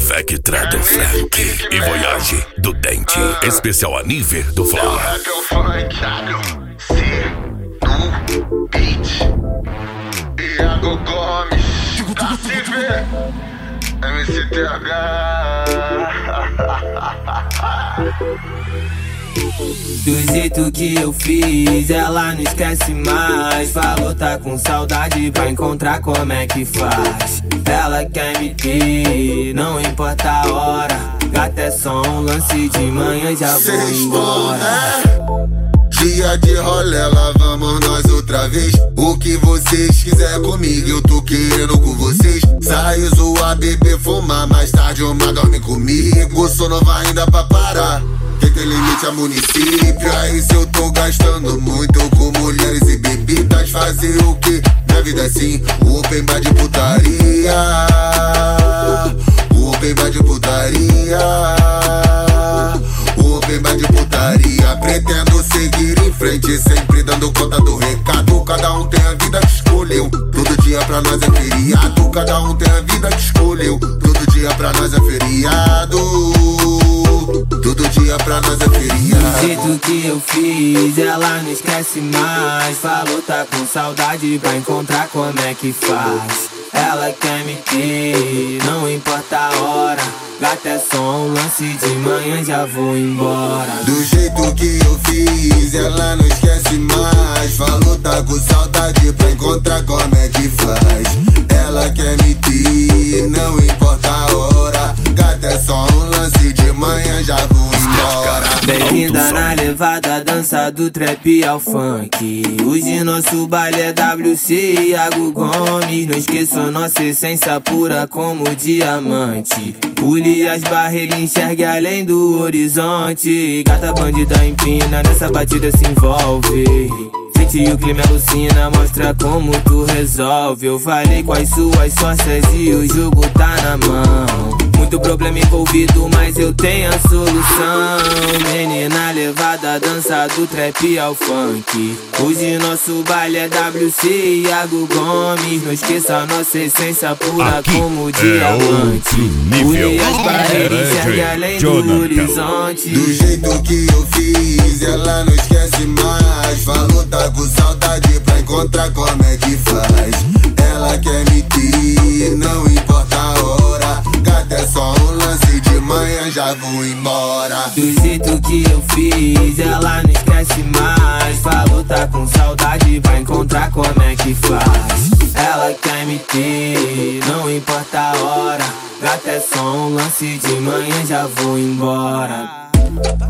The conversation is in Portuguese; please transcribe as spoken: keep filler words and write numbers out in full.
Vectra do Frank e Voyage do Dente. Especial a nível do Fla. Iago Gomes, M C T H. Do jeito que eu fiz, ela não esquece mais. Falou tá com saudade pra encontrar como é que faz. Ela quer me ter, não importa a hora. Gata é só um lance de manhã, já vou embora. Dia de rolê, lá vamos nós outra vez. O que vocês quiser comigo, eu tô querendo com vocês. Sai, zoar, beber, fumar, mais tarde uma dorme comigo. Sou nova ainda pra parar, quem tem limite é município. Aí se eu tô gastando muito com mulheres e bebidas, fazer o que? Minha vida é assim, o open bar de putaria. O open bar de putaria. O open bar de putaria. Pretendo seguir em frente, sempre dando conta do recado. Cada um tem a vida que escolheu, todo dia pra nós é feriado. Cada um tem a vida que escolheu, todo dia pra nós é feriado. Todo dia pra nós é feriado. Do jeito que eu fiz, ela não esquece mais. Falou tá com saudade pra encontrar como é que faz. Ela quer me ter, não importa a hora. Gata é só um lance de manhã, já vou embora. Do jeito que eu fiz, ela não esquece mais. Falou tá com saudade pra encontrar como é que faz. Ela quer me ter, não importa a hora. Gata é só um lance de manhã, já vou embora. Bem-vinda na levada, dança do trap ao funk. Hoje nosso baile é W C e Iago Gomes. Não esqueçam nossa essência pura como diamante. Pule as barreiras, enxergue além do horizonte. Gata bandida empina, nessa batida se envolve. Sente o clima alucina, mostra como tu resolve. Eu falei com as suas sócias e o jogo tá na mão. Muito problema envolvido, mas eu tenho a solução. Menina levada, dança do trap ao funk. Hoje nosso baile é W C e Iago Gomes. Não esqueça a nossa essência pura aqui como é diamante. Nível. As barreiras, enxergue além do horizonte. Do jeito que eu fiz, ela não esquece mais. Falou tá com saudade pra encontrar como é que faz. Ela quer me ter, não importa a hora. Gata é só um lance de manhã, já vou embora. Do jeito que eu fiz, ela não esquece mais. Falou tá com saudade pra encontrar como é que faz. Ela quer me ter, não importa a hora. Gata é só um lance de manhã, já vou embora.